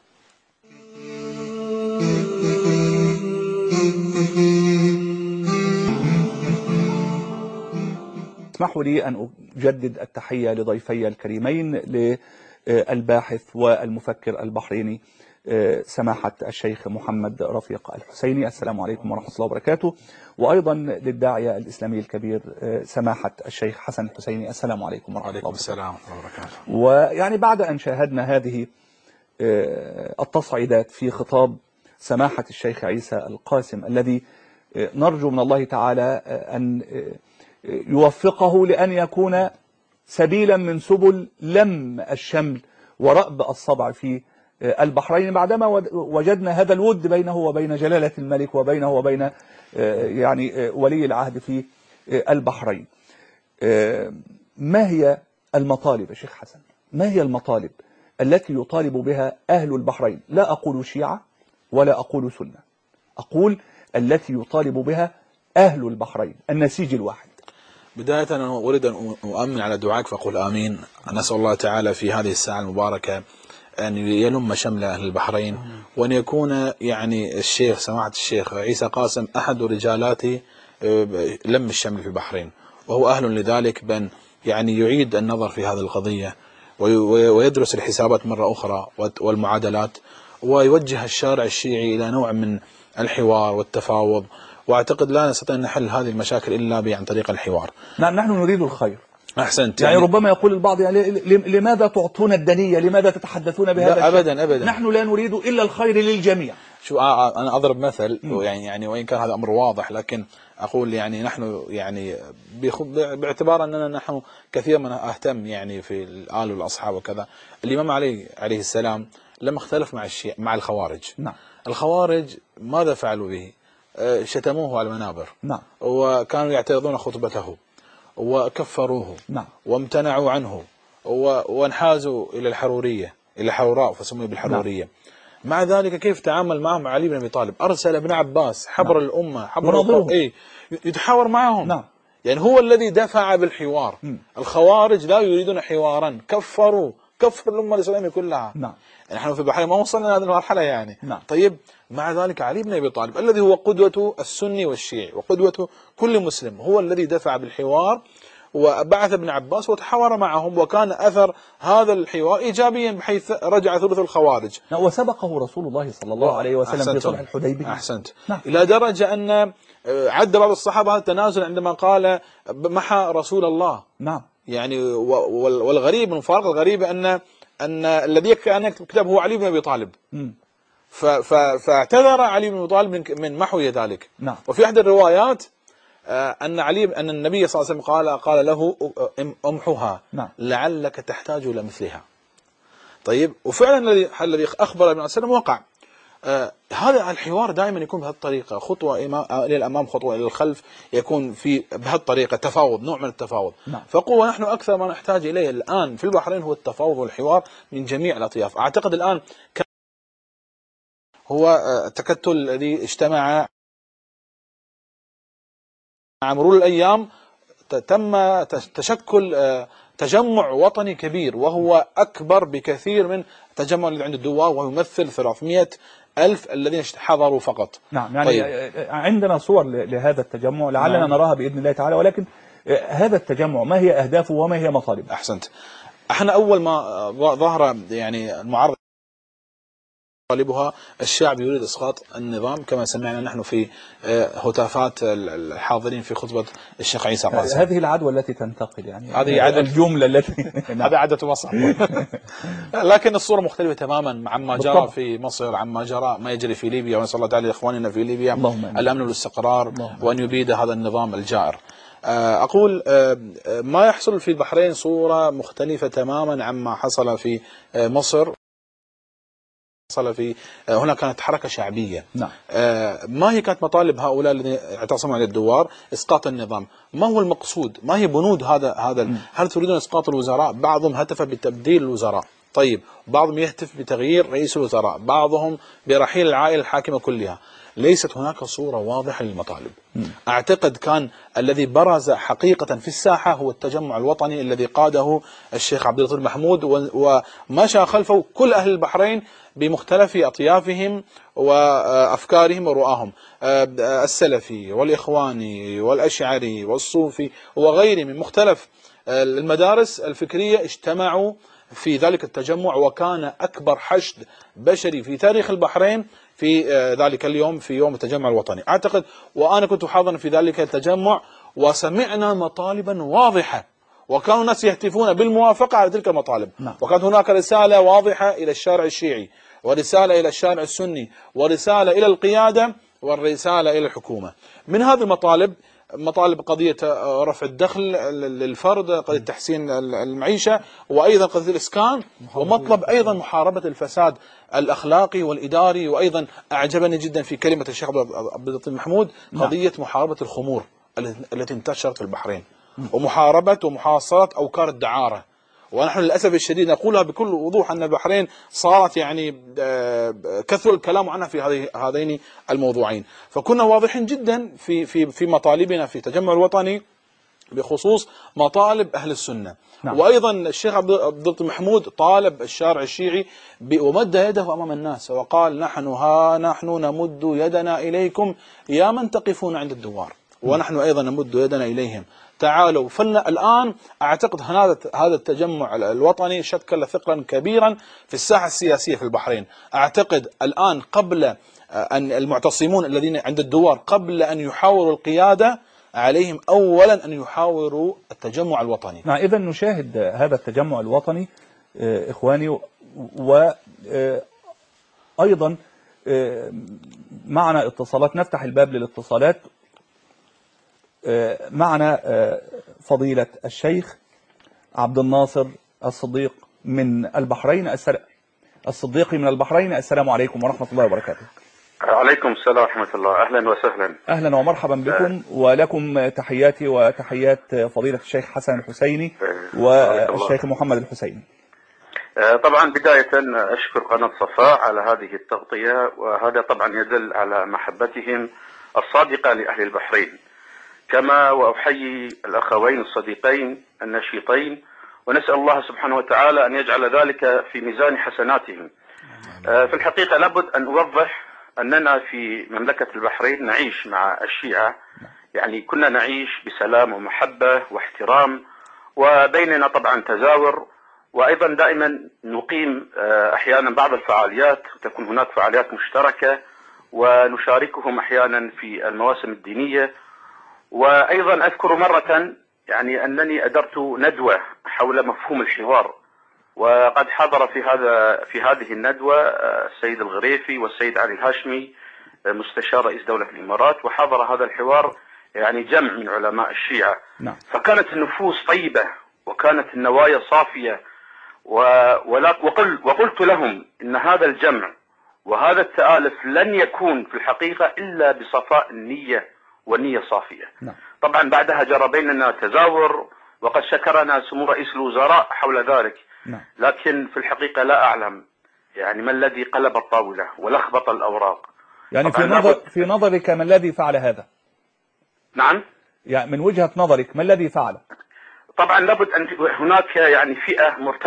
اسمحوا لي أن أجدد التحية لضيفي الكريمين، للباحث والمفكر البحريني سماحة الشيخ محمد رفيق الحسيني، السلام عليكم ورحمة الله وبركاته، وأيضا للداعية الإسلامي الكبير سماحة الشيخ حسن الحسيني، السلام عليكم ورحمة الله وبركاته. السلام ورحمة الله وبركاته. ويعني بعد أن شاهدنا هذه التصعيدات في خطاب سماحة الشيخ عيسى القاسم، الذي نرجو من الله تعالى أن يوفقه لأن يكون سبيلا من سبل لم الشمل ورأب الصبع في البحرين، بعدما وجدنا هذا الود بينه وبين جلالة الملك وبينه وبين يعني ولي العهد في البحرين. ما هي المطالب يا شيخ حسن؟ ما هي المطالب التي يطالب بها أهل البحرين؟ لا أقول شيعة ولا أقول سنة، أقول التي يطالب بها أهل البحرين، النسيج الواحد. بداية أنا أريد أن أؤمن على دعائك فأقول آمين. نسأل الله تعالى في هذه الساعة المباركة أن يلم شمل أهل البحرين، وأن يكون يعني الشيخ سماحة الشيخ عيسى قاسم أحد رجالات لم الشمل في البحرين، وهو أهل لذلك، بأن يعني يعيد النظر في هذه القضية ويدرس الحسابات مرة أخرى والمعادلات، ويوجه الشارع الشيعي إلى نوع من الحوار والتفاوض. وأعتقد لا نستطيع أن نحل هذه المشاكل إلا عن طريق الحوار. نعم، نحن نريد الخير. أحسنت. يعني ربما يقول البعض يعني لماذا تعطون الدنية، لماذا تتحدثون بهذا لا أبدا أبدا، نحن لا نريد إلا الخير للجميع. شو أنا أضرب مثل يعني وإن كان هذا أمر واضح، لكن أقول يعني نحن يعني باعتبار أننا نحن كثير من أهتم يعني في الآل والأصحاب وكذا. الإمام عليه السلام لما اختلف مع الخوارج. نعم. الخوارج ماذا فعلوا به؟ شتموه على المنابر. نعم. وكانوا يعترضون خطبته وكفروه. نعم. وامتنعوا عنه وانحازوا إلى الحرورية، إلى الحروراء فسموا بالحرورية. نعم. مع ذلك كيف تعامل معهم علي بن أبي طالب؟ أرسل ابن عباس حبر نعم. الأمة حبر يتحاور معهم. نعم. يعني هو الذي دفع بالحوار. الخوارج لا يريدون حوارا، كفر الأمة الإسلامية كلها. نعم. يعني نحن في البحرين ما وصلنا لهذه المرحلة يعني. نعم. طيب مع ذلك علي بن أبي طالب الذي هو قدوة السني والشيعي وقدوة كل مسلم هو الذي دفع بالحوار، وبعث ابن عباس وتحاور معهم، وكان أثر هذا الحوار إيجابيا بحيث رجع ثلث الخوارج. وسبقه رسول الله صلى الله عليه وسلم في صلح الحديبية. أحسنت. نعم. إلى درجة أن عد بعض الصحابة هذا التنازل عندما قال محى رسول الله. نعم. يعني والغريب من الفارق الغريب أن الذي يكفي أن يكتب كتاب هو علي بن أبي طالب. فاعتذر علي بن أبي طالب من محو ذلك. نعم. وفي أحد الروايات أن النبي صلى الله عليه وسلم قال له امحوها. نعم. لعلك تحتاج إلى مثلها. طيب وفعلا الذي أخبر ابن وسلم وقع. هذا الحوار دائما يكون بهذه الطريقة، خطوة إلى الأمام خطوة إلى الخلف، يكون في بهذه الطريقة تفاوض، نوع من التفاوض. نعم. فقوة نحن أكثر ما نحتاج إليه الآن في البحرين هو التفاوض والحوار من جميع الأطياف. أعتقد الآن هو التكتل الذي اجتمع مع مرور الأيام، تم تشكل تجمع وطني كبير، وهو أكبر بكثير من التجمع الذي عند الدوار، ويمثل 300,000 الذين حضروا فقط. نعم. يعني طيب. عندنا صور لهذا التجمع لعلنا نعم. نراها بإذن الله تعالى، ولكن هذا التجمع ما هي أهدافه وما هي مطالبه؟ أحسنت. احنا أول ما ظهر يعني المعارضة طالبها الشعب يريد إسقاط النظام، كما سمعنا نحن في هتافات الحاضرين في خطبة الشيخ عيسى قاسم. هذه العدوى التي تنتقل، يعني هذه عدوى الجملة التي هذه عادة مصر. لكن الصورة مختلفة تماما عما جرى في مصر، عما جرى ما يجري في ليبيا، ونسأل الله تعالى لإخواننا في ليبيا الأمن والاستقرار، وأن يبيد هذا النظام الجائر. أقول ما يحصل في البحرين صورة مختلفة تماما عما حصل في مصر. حصل في هنا كانت حركة شعبية. نعم. ما هي كانت مطالب هؤلاء الذين اعتصموا على الدوار؟ إسقاط النظام. ما هو المقصود؟ ما هي بنود هذا هل تريدون إسقاط الوزراء؟ بعضهم هتف بتبديل الوزراء، طيب بعضهم يهتف بتغيير رئيس الوزراء، بعضهم برحيل العائلة الحاكمة كلها. ليست هناك صورة واضحة للمطالب. أعتقد كان الذي برز حقيقة في الساحة هو التجمع الوطني الذي قاده الشيخ عبد اللطيف محمود، ومشى خلفه كل أهل البحرين بمختلف أطيافهم وأفكارهم ورؤاهم، السلفي والإخواني والأشعري والصوفي وغيرهم من مختلف المدارس الفكرية اجتمعوا في ذلك التجمع، وكان أكبر حشد بشري في تاريخ البحرين في ذلك اليوم، في يوم التجمع الوطني. أعتقد وأنا كنت حاضرا في ذلك التجمع وسمعنا مطالبا واضحة، وكانوا الناس يهتفون بالموافقة على تلك المطالب. وكانت هناك رسالة واضحة إلى الشارع الشيعي، ورسالة إلى الشارع السني، ورسالة إلى القيادة، والرسالة إلى الحكومة. من هذه المطالب مطالب قضية رفع الدخل للفرد، قضية تحسين المعيشة، وأيضا قضية الإسكان، ومطلب أيضا محاربة الفساد الأخلاقي والإداري. وأيضا أعجبني جدا في كلمة الشيخ عبد اللطيف محمود قضية محاربة الخمور التي انتشرت في البحرين، ومحاربة ومحاصرة أوكار الدعارة. ونحن للأسف الشديد نقولها بكل وضوح أن البحرين صارت يعني كثر الكلام عنها في هذين الموضوعين. فكنا واضحين جدا في مطالبنا في التجمع الوطني بخصوص مطالب أهل السنة. وأيضا الشيخ عبد اللطيف محمود طالب الشارع الشيعي ومد يده أمام الناس وقال: نحن نمد يدنا إليكم يا من تقفون عند الدوار، ونحن أيضا نمد يدنا إليهم، تعالوا. الآن أعتقد هذا التجمع الوطني شكل ثقلا كبيرا في الساحة السياسية في البحرين. أعتقد الآن قبل أن المعتصمون الذين عند الدوار قبل أن يحاوروا القيادة عليهم أولا أن يحاوروا التجمع الوطني. إذا نشاهد هذا التجمع الوطني إخواني، وأيضا معنا اتصالات، نفتح الباب للاتصالات. معنا فضيلة الشيخ عبد الناصر الصديق من البحرين، الصديقي من البحرين. السلام عليكم ورحمة الله وبركاته. عليكم السلام ورحمة الله. أهلا وسهلا. أهلا ومرحبا بكم، ولكم تحياتي وتحيات فضيلة الشيخ حسن الحسيني والشيخ محمد الحسيني. طبعا بداية أشكر قناة صفاء على هذه التغطية، وهذا طبعا يدل على محبتهم الصادقة لأهل البحرين، كما وأحيي الأخوين الصديقين النشيطين، ونسأل الله سبحانه وتعالى أن يجعل ذلك في ميزان حسناتهم. في الحقيقة لابد أن أوضح أننا في مملكة البحرين نعيش مع الشيعة، يعني كنا نعيش بسلام ومحبة واحترام، وبيننا طبعا تزاور، وأيضا دائما نقيم أحيانا بعض الفعاليات، تكون هناك فعاليات مشتركة ونشاركهم أحيانا في المواسم الدينية. وأيضا أذكر مرة يعني أنني أدرت ندوة حول مفهوم الحوار، وقد حضر في هذه الندوة السيد الغريفي والسيد علي الهاشمي مستشار رئيس دولة الإمارات، وحضر هذا الحوار يعني جمع من علماء الشيعة. فكانت النفوس طيبة وكانت النوايا صافية، وقلت لهم إن هذا الجمع وهذا التآلف لن يكون في الحقيقة إلا بصفاء النية والنية صافية. طبعا بعدها جرى بيننا تزاور، وقد شكرنا سمو رئيس الوزراء حول ذلك. لكن في الحقيقة لا أعلم يعني ما الذي قلب الطاولة ولخبط الأوراق. يعني في نظرك ما الذي فعل هذا؟ نعم، يعني من وجهة نظرك ما الذي فعل؟ طبعا لابد أن هناك يعني فئة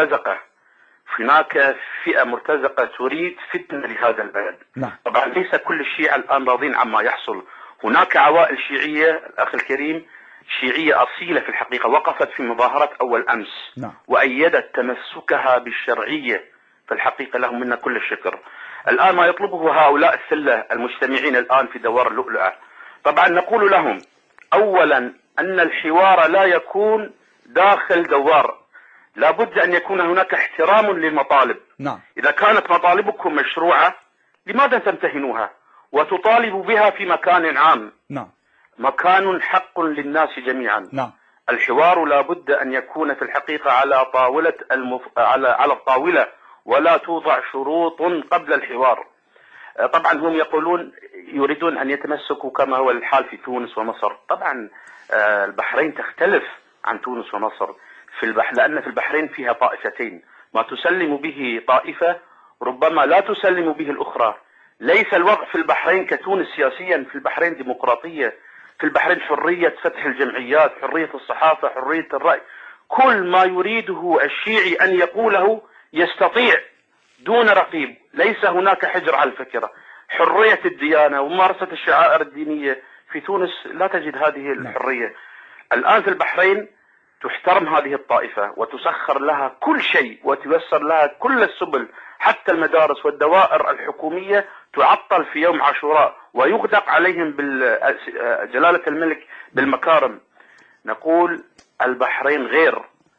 مرتزقة تريد فتنة لهذا البلد. طبعا ليس كل الشيعة الآن راضين عما يحصل. هناك عوائل شيعية الأخ الكريم، شيعية أصيلة في الحقيقة، وقفت في مظاهرة أول أمس وأيدت تمسكها بالشرعية، في الحقيقة لهم منا كل الشكر. الآن ما يطلبه هؤلاء السلة المجتمعين الآن في دوار اللؤلؤة، طبعا نقول لهم أولا أن الحوار لا يكون داخل دوار، لابد أن يكون هناك احترام للمطالب. إذا كانت مطالبكم مشروعة لماذا تمتهنوها وتطالبوا بها في مكان عام؟ مكان حق للناس جميعا. الحوار لابد أن يكون في الحقيقة على الطاولة ولا توضع شروط قبل الحوار. طبعا هم يقولون يريدون أن يتمسكوا كما هو الحال في تونس ومصر. طبعا البحرين تختلف عن تونس ومصر لأن في البحرين فيها طائفتين، ما تسلم به طائفة ربما لا تسلم به الأخرى. ليس الوضع في البحرين كتونس سياسيا، في البحرين ديمقراطية، في البحرين حرية فتح الجمعيات، حرية الصحافة، حرية الرأي، كل ما يريده الشيعي أن يقوله يستطيع دون رقيب. ليس هناك حجر على الفكرة. حرية الديانة وممارسة الشعائر الدينية في تونس لا تجد هذه الحرية. الآن في البحرين تحترم هذه الطائفة وتسخر لها كل شيء وتيسر لها كل السبل، حتى المدارس والدوائر الحكومية تعطل في يوم عاشوراء ويغدق عليهم جلالة الملك بالمكارم. نقول البحرين غير،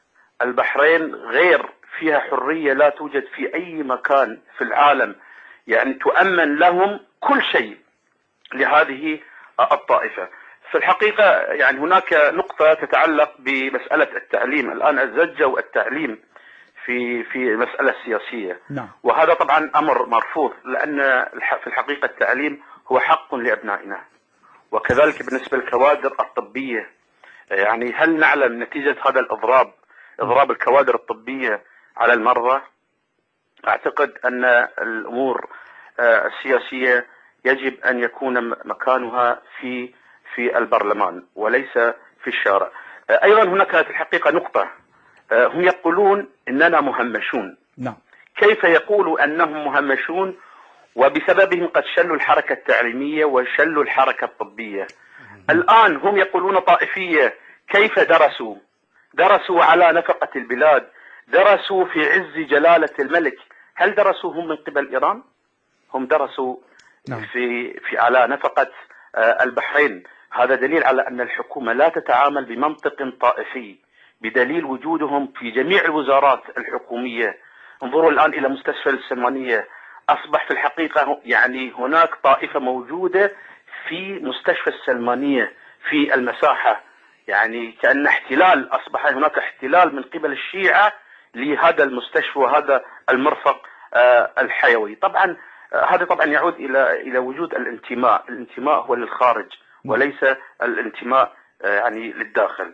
البحرين غير، فيها حرية لا توجد في أي مكان في العالم، يعني تؤمن لهم كل شيء لهذه الطائفة. في الحقيقة يعني هناك نقطة تتعلق بمسألة التعليم. الآن الزجوا التعليم في مسألة سياسية. نعم. وهذا طبعا أمر مرفوض، لأن في الحقيقة التعليم هو حق لأبنائنا، وكذلك بالنسبة للكوادر الطبية. يعني هل نعلم نتيجة هذا إضراب الكوادر الطبية على المرضى؟ أعتقد أن الأمور السياسية يجب أن يكون مكانها في البرلمان وليس في الشارع. أيضا هناك في الحقيقة نقطة، هم يقولون أننا مهمشون. نعم. كيف يقولوا أنهم مهمشون وبسببهم قد شلوا الحركة التعليمية وشلوا الحركة الطبية؟ الآن هم يقولون طائفية. كيف درسوا على نفقة البلاد، درسوا في عز جلالة الملك. هل درسوا هم من قبل إيران؟ هم درسوا في على نفقة البحرين. هذا دليل على أن الحكومة لا تتعامل بمنطق طائفي، بدليل وجودهم في جميع الوزارات الحكومية. انظروا الآن إلى مستشفى السلمانية، أصبح في الحقيقة يعني هناك طائفة موجودة في مستشفى السلمانية في المساحة، يعني كأن احتلال، أصبح هناك احتلال من قبل الشيعة لهذا المستشفى وهذا المرفق الحيوي. طبعا هذا طبعا يعود إلى وجود الانتماء. الانتماء هو للخارج وليس الانتماء يعني للداخل.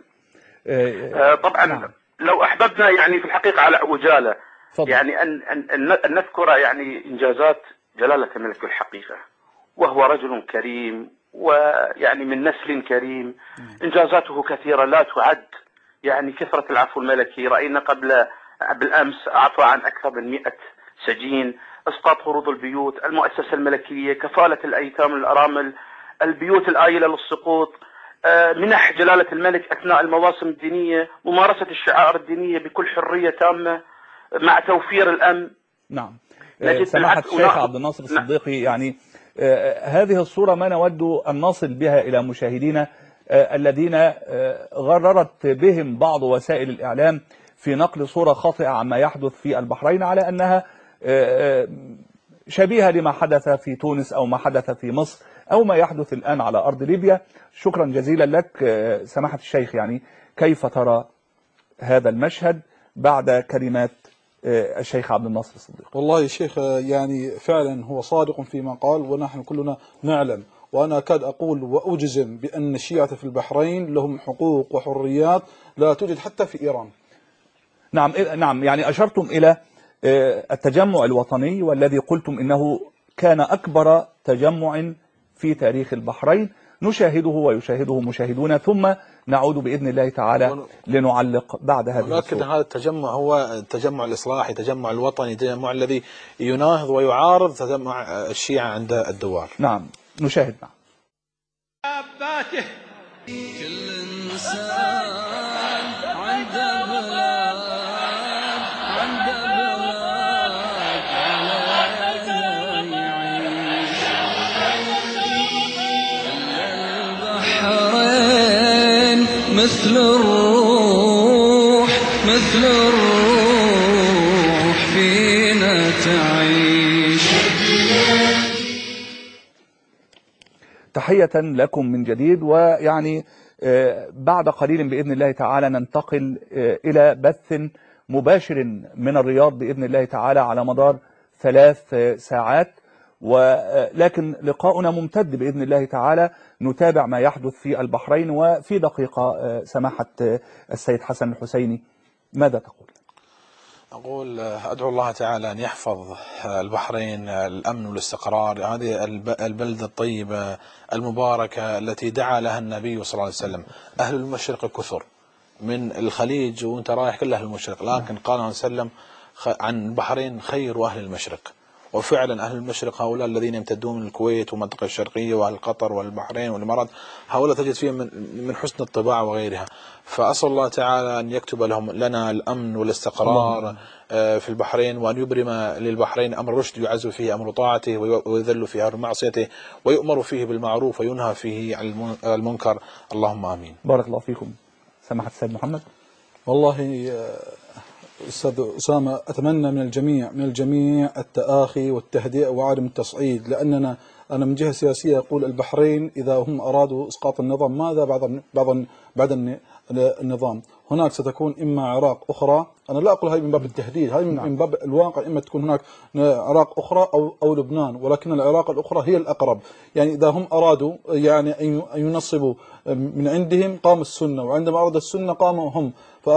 طبعا لو أحببنا يعني في الحقيقة على عجالة يعني أن نذكر يعني إنجازات جلالة الملك الحقيقة، وهو رجل كريم ويعني من نسل كريم. إنجازاته كثيرة لا تعد، يعني كثرة العفو الملكي. رأينا بالأمس عفى عن أكثر من 100 سجين، إسقاط قروض البيوت، المؤسسة الملكية، كفالة الأيتام الأرامل، البيوت الآيلة للسقوط، منح جلالة الملك أثناء المواسم الدينية، ممارسة الشعائر الدينية بكل حرية تامة مع توفير الأمن. نعم. سماحة الشيخ عبد الناصر الصديقي، يعني هذه الصورة ما نود أن نصل بها إلى مشاهدينا الذين غررت بهم بعض وسائل الإعلام في نقل صورة خاطئة عما يحدث في البحرين على أنها شبيهة لما حدث في تونس أو ما حدث في مصر أو ما يحدث الآن على أرض ليبيا. شكرا جزيلا لك سماحة الشيخ. يعني كيف ترى هذا المشهد بعد كلمات الشيخ عبد الناصر الصديق؟ والله يا شيخ يعني فعلا هو صادق فيما قال، ونحن كلنا نعلم، وأنا أكاد أقول وأجزم بأن الشيعة في البحرين لهم حقوق وحريات لا توجد حتى في إيران. نعم. يعني أشرتم إلى التجمع الوطني والذي قلتم إنه كان أكبر تجمع في تاريخ البحرين، نشاهده ويشاهده مشاهدون، ثم نعود بإذن الله تعالى لنعلق بعد هذه الصورة. ولكن هذا التجمع هو التجمع الإصلاحي، التجمع الوطني، التجمع الذي يناهض ويعارض تجمع الشيعة عند الدوار. نعم نشاهد. نعم. كل إنسان عنده بلاد، عنده بلاد عليه يعيش. البحرين مثل الروح، مثل الروح فينا تعيش. تحية لكم من جديد، ويعني بعد قليل بإذن الله تعالى ننتقل إلى بث مباشر من الرياض بإذن الله تعالى على مدار 3 ساعات، ولكن لقاؤنا ممتد بإذن الله تعالى. نتابع ما يحدث في البحرين. وفي دقيقة سماحة السيد حسن الحسيني، ماذا تقول؟ أقول أدعو الله تعالى أن يحفظ البحرين الأمن والاستقرار، هذه البلدة الطيبة المباركة التي دعا لها النبي صلى الله عليه وسلم. أهل المشرق كثر من الخليج وانت رايح كل أهل المشرق، لكن قال عليه وسلم عن البحرين خير أهل المشرق. وفعلا أهل المشرق هؤلاء الذين يمتدون من الكويت والمنطقة الشرقية وأهل قطر والبحرين والإمارات، هؤلاء تجد فيهم من حسن الطباع وغيرها. فأسأل الله تعالى أن يكتب لنا الأمن والاستقرار في البحرين، وأن يبرم للبحرين أمر رشد يعز فيه أمر طاعته ويذل فيه أمر معصيته، ويؤمر فيه بالمعروف وينهى فيه عن المنكر. اللهم آمين. بارك الله فيكم. سماحة السيد محمد. والله أستاذ أسامة، أتمنى من الجميع التآخي والتهدئة وعدم التصعيد، لأننا أنا من جهة سياسية أقول البحرين إذا هم أرادوا إسقاط النظام ماذا بعد النظام؟ هناك ستكون إما عراق أخرى، أنا لا أقول هذه من باب التهديد، هذه من باب الواقع، إما تكون هناك عراق أخرى أو لبنان، ولكن العراق الأخرى هي الأقرب. يعني إذا هم أرادوا يعني أن ينصبوا من عندهم قام السنة، وعندما أراد السنة قاموا هم.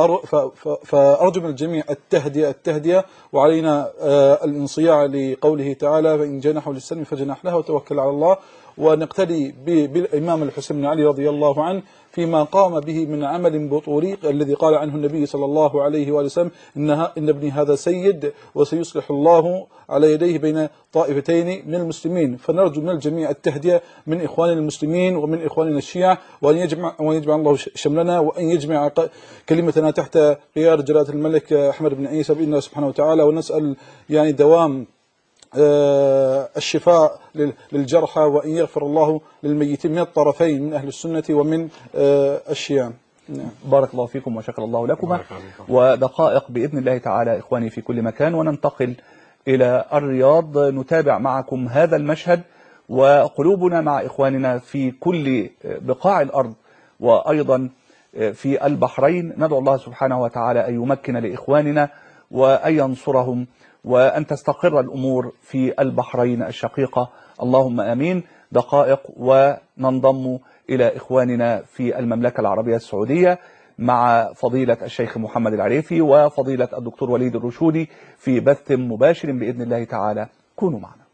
فأرجو من الجميع التهدئة، وعلينا الانصياع لقوله تعالى: فإن جنحوا للسلم فجنح لها وتوكل على الله. ونقتدي بالإمام الحسين بن علي رضي الله عنه فيما قام به من عمل بطولي الذي قال عنه النبي صلى الله عليه وآله وسلم: إن ابني هذا سيد وسيصلح الله على يديه بين طائفتين من المسلمين. فنرجو من الجميع التهدئة من إخواننا المسلمين ومن إخواننا الشيعة، وأن يجمع الله شملنا، وأن يجمع كلمتنا تحت قيادة جلالة الملك أحمد بن عيسى بإذن الله سبحانه وتعالى. ونسأل يعني دوام الشفاء للجرحى، وأن يغفر الله للميتين من الطرفين، من أهل السنة ومن الشيعة. بارك الله فيكم وشكر الله لكم. ودقائق بإذن الله تعالى إخواني في كل مكان، وننتقل إلى الرياض نتابع معكم هذا المشهد، وقلوبنا مع إخواننا في كل بقاع الأرض وأيضا في البحرين. ندعو الله سبحانه وتعالى أن يمكن لإخواننا وأن ينصرهم، وأن تستقر الأمور في البحرين الشقيقة. اللهم آمين. دقائق وننضم إلى إخواننا في المملكة العربية السعودية مع فضيلة الشيخ محمد العريفي وفضيلة الدكتور وليد الرشودي في بث مباشر بإذن الله تعالى. كونوا معنا.